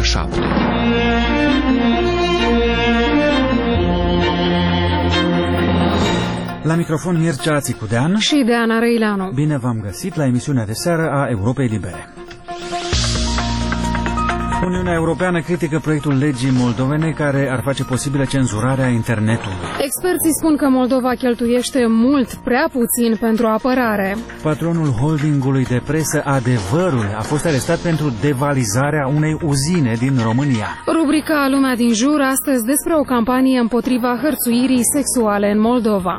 ora 7. La microfon Mircea Țicudean și de Ana Răileanu. Bine v-am găsit la emisiunea de seară a Europei Libere. Uniunea Europeană critică proiectul legii moldovene care ar face posibilă cenzurarea internetului. Experții spun că Moldova cheltuiește mult, prea puțin pentru apărare. Patronul holdingului de presă Adevărul a fost arestat pentru devalizarea unei uzine din România. Rubrica Lumea din jur, astăzi despre o campanie împotriva hărțuirii sexuale în Moldova.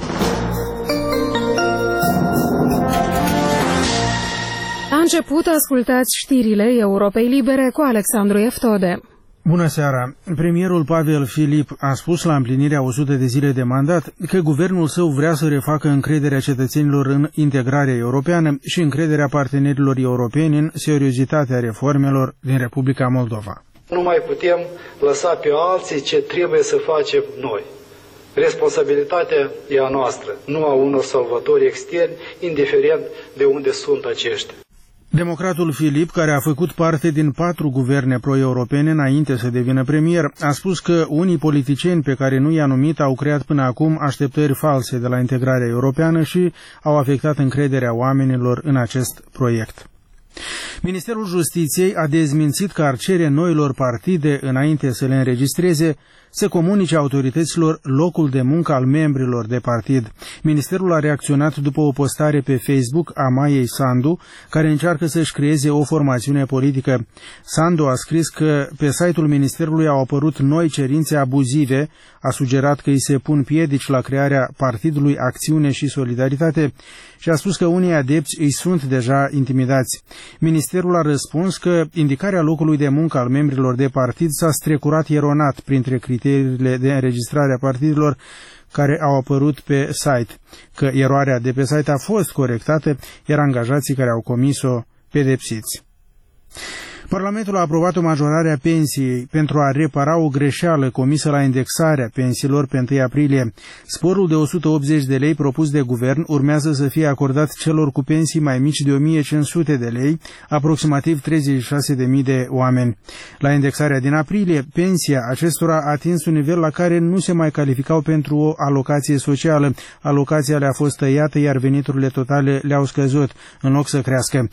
La început, ascultați știrile Europei Libere cu Alexandru Eftode. Bună seara! Premierul Pavel Filip a spus la împlinirea 100 de zile de mandat că guvernul său vrea să refacă încrederea cetățenilor în integrarea europeană și încrederea partenerilor europeni în seriozitatea reformelor din Republica Moldova. Nu mai putem lăsa pe alții ce trebuie să facem noi. Responsabilitatea e a noastră, nu a unor salvatori externi, indiferent de unde sunt aceștia. Democratul Filip, care a făcut parte din 4 guverne pro-europene înainte să devină premier, a spus că unii politicieni pe care nu i-a numit au creat până acum așteptări false de la integrarea europeană și au afectat încrederea oamenilor în acest proiect. Ministerul Justiției a dezmințit că ar cere noilor partide, înainte să le înregistreze, să comunice autorităților locul de muncă al membrilor de partid. Ministerul a reacționat după o postare pe Facebook a Maiei Sandu, care încearcă să-și creeze o formațiune politică. Sandu a scris că pe site-ul Ministerului au apărut noi cerințe abuzive, a sugerat că îi se pun piedici la crearea Partidului Acțiune și Solidaritate și a spus că unii adepți îi sunt deja intimidați. Ministerul a răspuns că indicarea locului de muncă al membrilor de partid s-a strecurat eronat printre criteriile de înregistrare a partidelor care au apărut pe site, că eroarea de pe site a fost corectată, iar angajații care au comis-o pedepsiți. Parlamentul a aprobat o majorare a pensiei pentru a repara o greșeală comisă la indexarea pensiilor pe 1 aprilie. Sporul de 180 de lei propus de guvern urmează să fie acordat celor cu pensii mai mici de 1500 de lei, aproximativ 36.000 de oameni. La indexarea din aprilie, pensia acestora a atins un nivel la care nu se mai calificau pentru o alocație socială. Alocația le-a fost tăiată, iar veniturile totale le-au scăzut, în loc să crească.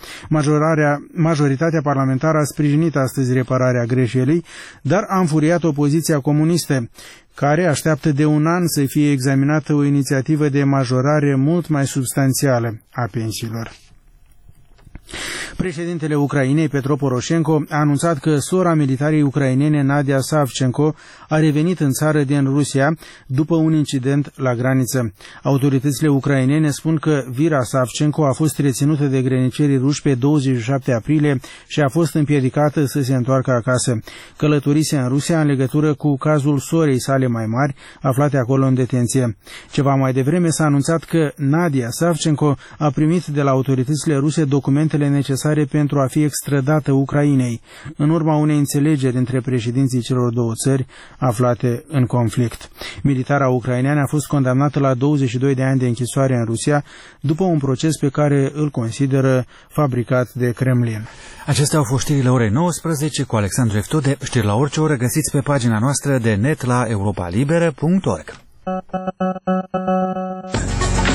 Majoritatea parlamentară a sprijinit astăzi repararea greșelii, dar a înfuriat opoziția comunistă, care așteaptă de un an să fie examinată o inițiativă de majorare mult mai substanțială a pensiilor. Președintele Ucrainei, Petro Poroșenko, a anunțat că sora militarei ucrainene, Nadia Savchenko, a revenit în țară din Rusia după un incident la graniță. Autoritățile ucrainene spun că Vira Savchenko a fost reținută de grănicerii ruși pe 27 aprilie și a fost împiedicată să se întoarcă acasă. Călătorise în Rusia în legătură cu cazul sorei sale mai mari, aflate acolo în detenție. Ceva mai devreme s-a anunțat că Nadia Savchenko a primit de la autoritățile ruse documentele necesare pentru a fi extradată Ucrainei, în urma unei înțelegeri între președinții celor două țări aflate în conflict. Militara ucraineană a fost condamnată la 22 de ani de închisoare în Rusia, după un proces pe care îl consideră fabricat de Kremlin. Acestea au fost știrile orei 19 cu Alexandru Eftode. Știri la orice oră găsiți pe pagina noastră de net la europalibera.org.